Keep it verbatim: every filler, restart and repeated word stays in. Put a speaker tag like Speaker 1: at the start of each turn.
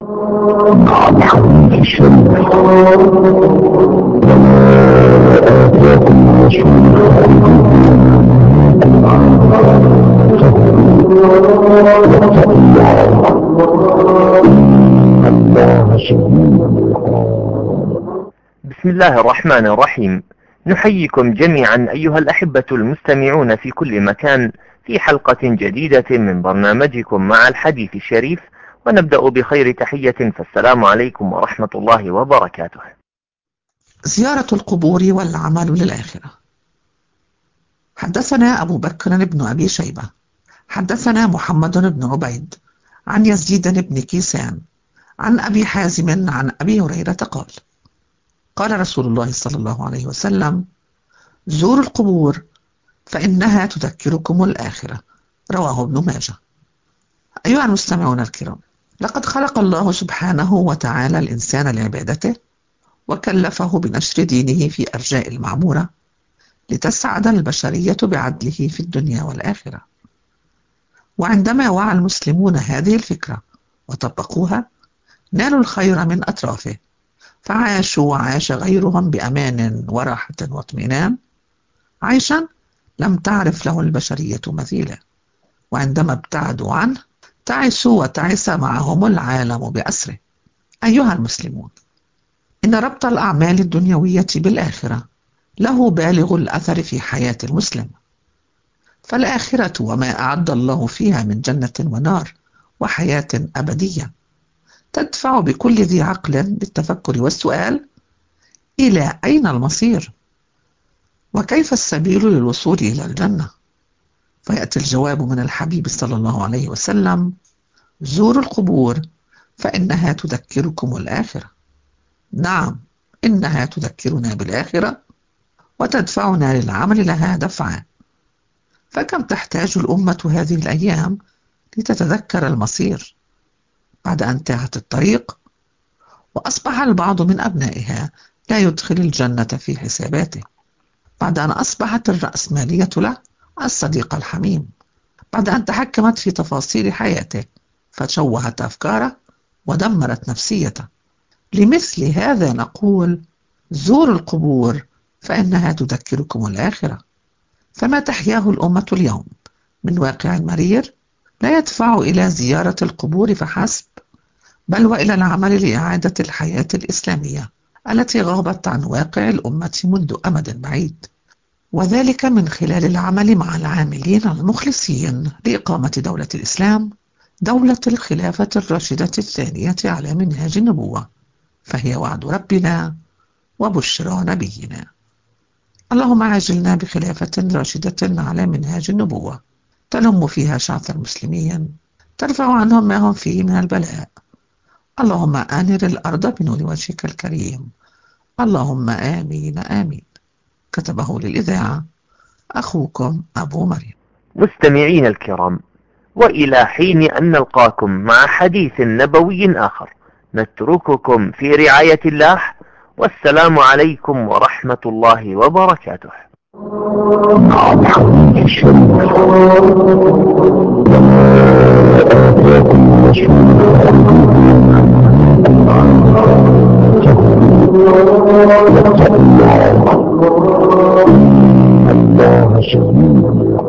Speaker 1: مع الحديث الشريف. وما آتاكم الرسول فخذوه واتقوا الله إن الله شديد العقاب.
Speaker 2: بسم الله الرحمن الرحيم. نحييكم جميعا أيها الأحبة المستمعون في كل مكان في حلقة جديدة من برنامجكم مع الحديث الشريف، ونبدأ بخير تحية، فالسلام عليكم ورحمة الله وبركاته.
Speaker 3: زيارة القبور والعمل للآخرة. حدثنا أبو بكر بن أبي شيبة حدثنا محمد بن عبيد عن يزيد بن كيسان عن أبي حازم عن أبي هريرة قال: قال رسول الله صلى الله عليه وسلم: زوروا القبور فإنها تذكركم الآخرة. رواه ابن ماجه. أيها المستمعون الكرام، لقد خلق الله سبحانه وتعالى الإنسان لعبادته، وكلفه بنشر دينه في أرجاء المعمورة لتسعد البشرية بعدله في الدنيا والآخرة. وعندما وعى المسلمون هذه الفكرة وطبقوها نالوا الخير من أطرافه، فعاشوا وعاش غيرهم بأمان وراحة واطمئنان، عيشا لم تعرف له البشرية مثيلا. وعندما ابتعدوا عنه تعسوا وتعس معهم العالم بأسره. أيها المسلمون، إن ربط الأعمال الدنيوية بالآخرة له بالغ الأثر في حياة المسلم، فالآخرة وما أعد الله فيها من جنة ونار وحياة أبدية تدفع بكل ذي عقل للتفكر والسؤال: إلى أين المصير؟ وكيف السبيل للوصول إلى الجنة؟ فيأتي الجواب من الحبيب صلى الله عليه وسلم: زوروا القبور فإنها تذكركم الآخرة. نعم، إنها تذكرنا بالآخرة وتدفعنا للعمل لها دفعا. فكم تحتاج الأمة هذه الأيام لتتذكر المصير بعد أن انتهت الطريق، وأصبح البعض من أبنائها لا يدخل الجنة في حساباته، بعد أن أصبحت الرأسمالية له الصديق الحميم، بعد أن تحكمت في تفاصيل حياته فشوهت أفكاره ودمرت نفسيته. لمثل هذا نقول: زوروا القبور فإنها تذكركم الآخرة. فما تحياه الأمة اليوم من واقع مرير لا يدفع إلى زيارة القبور فحسب، بل وإلى العمل لإعادة الحياة الإسلامية التي غابت عن واقع الأمة منذ أمد بعيد، وذلك من خلال العمل مع العاملين المخلصين لإقامة دولة الإسلام، دولة الخلافة الراشدة الثانية على منهاج النبوة، فهي وعد ربنا وبشرى نبينا. اللهم عاجلنا بخلافة راشدة على منهاج النبوة تلم فيها شعث المسلمين، ترفع عنهم ما هم فيه من البلاء. اللهم آنر الأرض بنور وجهك الكريم. اللهم آمين آمين. كتبه للإذاعة أخوكم أبو مريم.
Speaker 2: مستمعين الكرام، وإلى حين أن نلقاكم مع حديث نبوي آخر، نترككم في رعاية الله، والسلام عليكم ورحمة الله وبركاته.
Speaker 1: مع الحديث الشريف. وما آتاكم الرسول فخذوه واتقوا الله إن الله شديد العقاب.